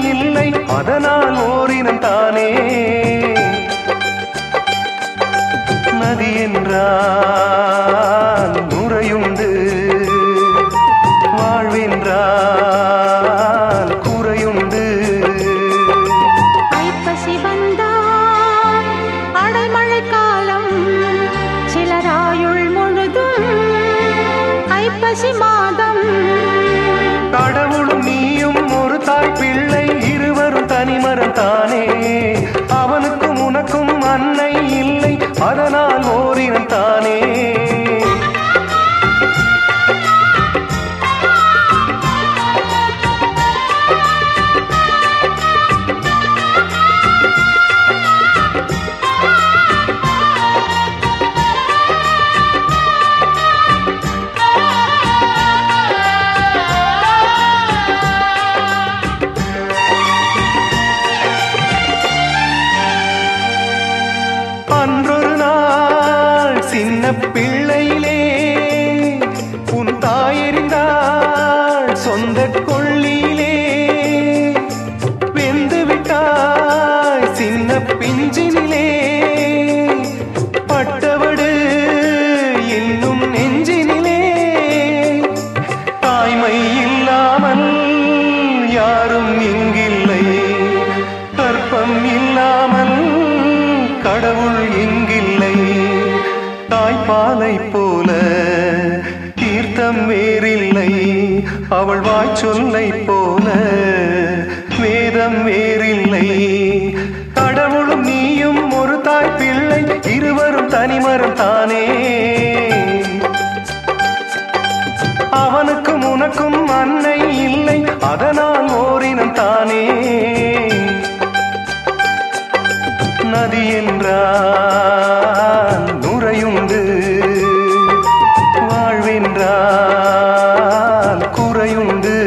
இல்லை அதனால் ஓரினம் தானே நதி என்றால் நுரையுண்டு வாழ்வென்றால் குறையுண்டு ஐப்பசி வந்தால் அடைமழை காலம் சிலராயுள் முழுதும் ஐப்பசி மாதம் கடவுளும் நீயும் ஒரு தாய் பிள்ளை இருவரும் தனிமரம் தானே அவனுக்கும் உனக்கும் அன்னை இல்லை அதனால் ஓரினம் தானே அன்றொரு நாள் சின்ன பிள்ளையிலே உன் தாயறிந்தாள் சொந்த கொள்ளியிலே வெந்து விட்டாய் சின்ன பிஞ்சினிலே பட்டவடு இன்னும் நெஞ்சினிலே தாய்மை இல்லாமல் யாரும் இங்கில்லை கற்பம் இல்லாமல் கடவுள் இங்கில்லை தாய்ப்பாலை போல தீர்த்தம் வேறில்லை அவள் வாய்ச்சொல்லை போல வேதம் வேறில்லை கடவுளும் நீயும் ஒரு தாய் பிள்ளை இருவரும் தனிமரம் தானே அவனுக்கும் உனக்கும் அன்னை இல்லை அதனால் ஓரினம் தானே நதி என்றால் நுரையுண்டு வாழ்வென்றால் குறையுண்டு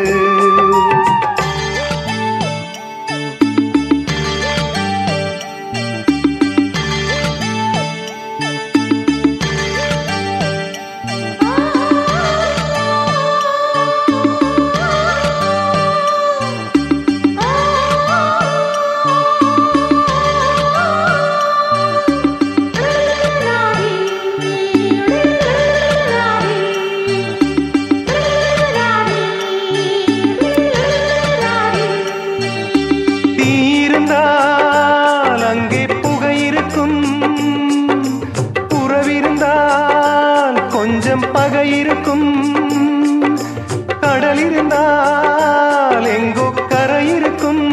அங்கே புகை இருக்கும் உறவிருந்தால் கொஞ்சம் பகை இருக்கும் கடல் இருந்தால் எங்கோ கரை இருக்கும்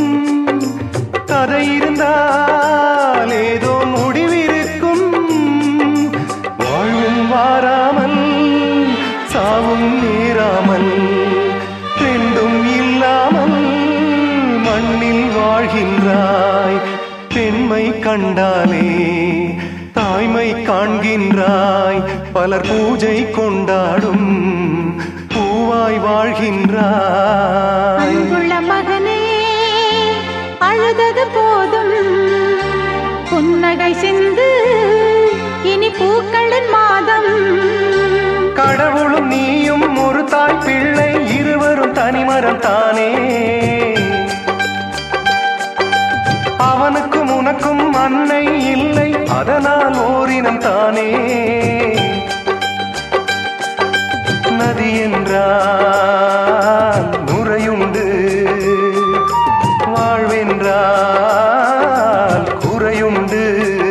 கதை இருந்தால் ஏதோ முடிவிருக்கும் வாழ்வும் வாராமல் சாவும் நேராமல் ரெண்டும் இல்லாமல் மண்ணில் வாழ்கின்றாய் பெண்மை கண்டாலே தாய்மை காண்கின்றாய் பலர் பூஜை கொண்டாடும் பூவாய் வாழ்கின்றாய் அன்புள்ள மகனே அழுதது போதும் புன்னகை சிந்து இனி பூக்களின் மாதம் கடவுளும் நீயும் ஒரு தாய் பிள்ளை இருவரும் தனிமரம் தானே அவனுக்கும் உனக்கும் அன்னை இல்லை அதனால் ஓரினம் தானே நதி என்றால் நுரையுண்டு வாழ்வென்றால் குறையுண்டு